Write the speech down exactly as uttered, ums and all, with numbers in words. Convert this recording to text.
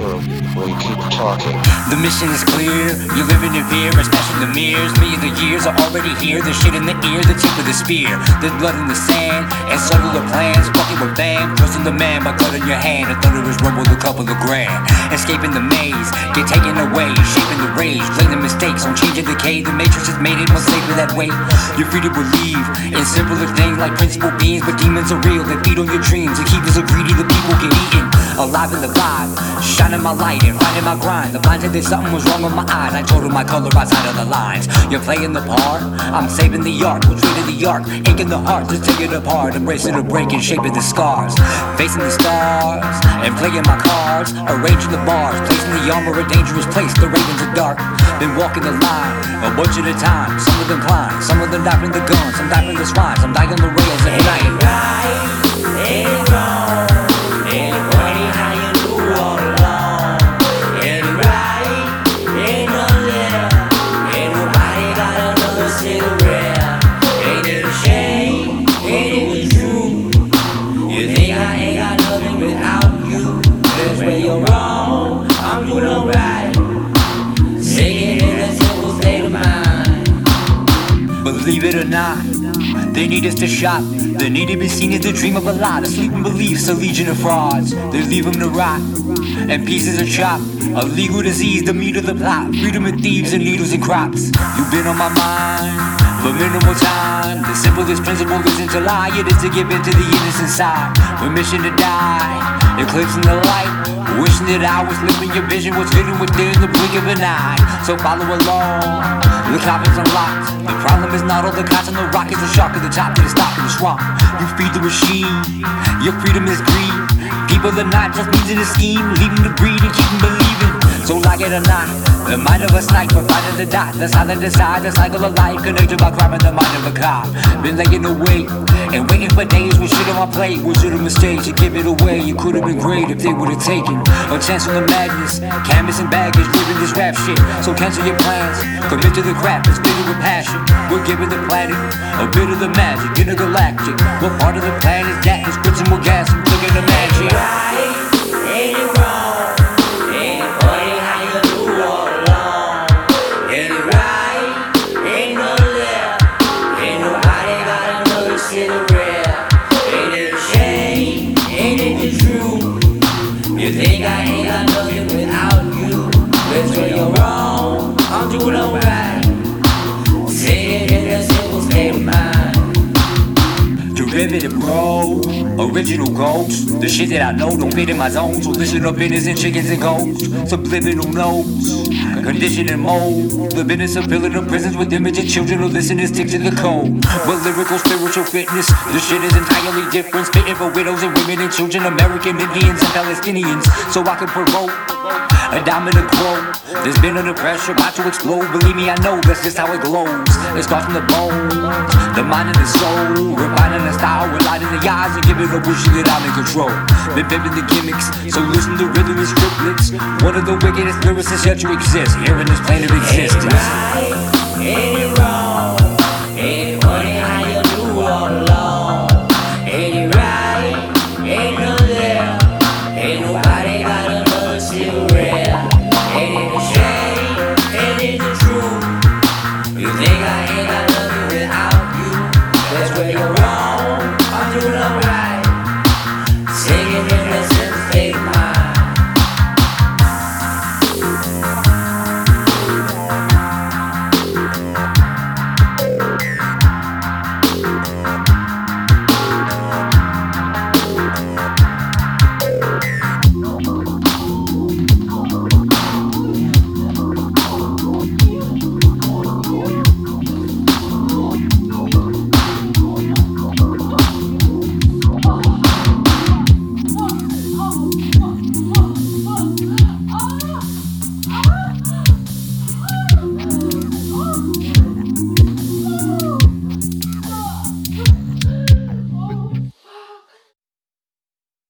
true. We keep talking. The mission is clear, you're living in fear, especially the mirrors. Me and the years are already here, the shit in the ear, the tip of the spear. There's blood in the sand, and subtle the plans. Fucking with fame, trusting the man by cut in your hand. A thunderous rumble, a couple of grand. Escaping the maze, get taken away, shaping the rage. Playing the mistakes, on change and decay. The matrix has made it more safer that way. You're free to believe in simpler things like principal beings, but demons are real, they feed on your dreams. And keep us so greedy, the people get eaten. Alive and alive, shining my light and finding my grind. The blind said that something was wrong with my eyes. I told her my color outside of the lines. You're playing the part, I'm saving the ark. Which way to the ark? Aching the heart, just take it apart. Embracing the break and shaping the scars. Facing the stars and playing my cards. Arranging the bars, placing the armor a dangerous place. The ravens are dark, been walking the line a bunch at a time. Some of them climb, some of them die from the guns, some die from the spine, some die on the rails at night. Ain't right, ain't wrong. Believe it or not, they need us to shop. They need to be seen as the dream of a lot. A sleeping beliefs, a legion of frauds. They leave them to rot, and pieces are chopped. A legal disease, the meat of the plot. Freedom of thieves and needles and crops. You've been on my mind for minimal time. The simplest principle isn't to lie, it is to give in to the innocent side. Permission to die, eclipsing the light. Wishing that I was living your vision was fitting within the blink of an eye. So follow along, the coffins unlocked. The problem is not all the cots on the rock, it's the shark at the top to the stock in the swamp. You feed the machine, your freedom is greed. People are not just means in a scheme, leaving to breed and keep them believing. So like it or not, the mind of a sniper finding the dot. That's how they decide the cycle of life, connected by crime and the mind of a cop. Been laying awake and waiting for days with shit on my plate. Was it a mistake to give it away? It could have been great if they would have taken a chance on the madness. Canvas and baggage, living this rap shit. So cancel your plans, commit to the craft, it's fitted with passion. We're giving the planet a bit of the magic, intergalactic. What part of the planet is that? It's putting more gas and clicking the magic. Right, ain't it wrong? Ain't it funny how you do all along? Ain't it right? Ain't no left. Ain't nobody got another cigarette. Ain't it a shame? Ain't it the truth? You think I ain't got nothing without you? That's where you're wrong. I'm doing alright. Say it in a simple state of mind. Derivative bro, original ghost. The shit that I know don't fit in my zone. So listen up, innocent chickens and goats. Subliminal notes, conditioning mold. The business of filling the prisons with images. Children who listen and stick to the code. But lyrical, spiritual fitness, the shit is entirely different. Spitting for widows and women and children, American Indians and Palestinians. So I can provoke a diamond to grow. There's been under pressure, about to explode. Believe me, I know that's just how it glows. It starts from the bones, the mind and the soul. Refining the style, with light in the eyes, and giving a wish that I'm in control. Been pimping the gimmicks, so listen to rhythm and scriptlets. One of the wickedest lyricists yet to exist here in this plane of existence. Ain't it right? Ain't it wrong? Ain't it funny how you do all along? Ain't it right? Ain't no left. Ain't nobody got another cigarette. Ain't it a shame? Ain't it the truth? You think I ain't got nothing without you? That's where you're wrong. I'm doing alright. Singing in a simple state of mind.